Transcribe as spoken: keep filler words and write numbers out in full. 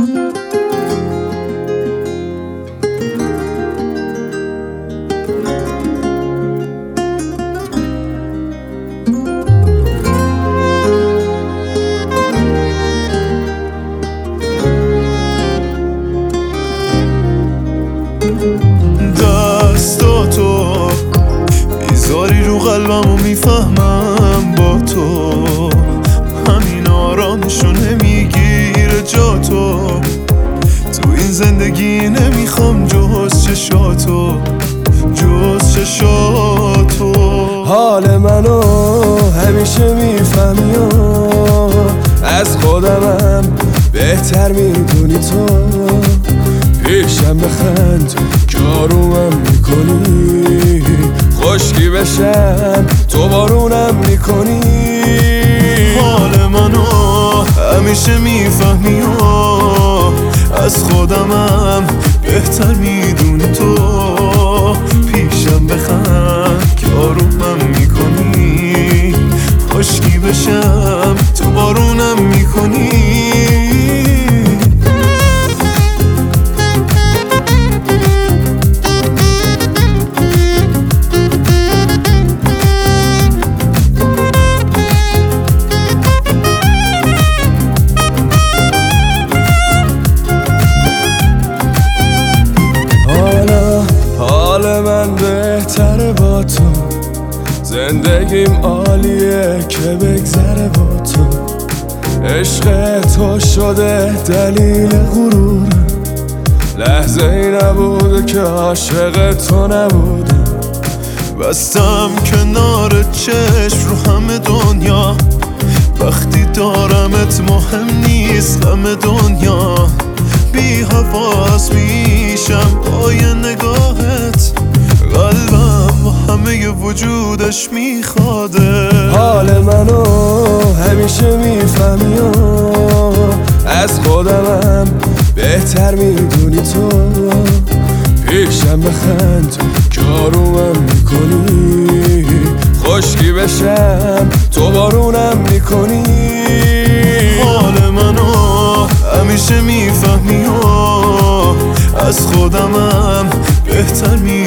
دستاتو میذاری رو قلبم و میفهمم با تو همین آرامشو نمیگیره جا تو تو این زندگی نمیخوام جز چشاتو جز چشاتو حال منو همیشه میفهمی و از خودمم بهتر میدونی تو پیشم بخند که آرومم میکنی خشکی بشم تو بارونم میکنی حال منو همیشه میفهمی و از خودمم بهتر میدونی تو پیشم بخند که آرومم میکنی خشکی بشم تو بارونم میکنی من بهتره با تو زندگیم عالیه که بگذره با تو عشق تو شده دلیل غرورم لحظه ای نبوده که عاشق تو نبودم بستم کنار چشم رو همه دنیا وقتی دارمت مهم نیست غم دنیا بی حواس میشم با یه نگاهت قلبم با همه وجودش میخواده حال منو همیشه میفهمی و از خودمم بهتر میدونی تو پیشم بخند که آرومم میکنی خشکی بشم تو بارونم میکنی حال منو همیشه میفهمی و از خودمم بهتر میدونی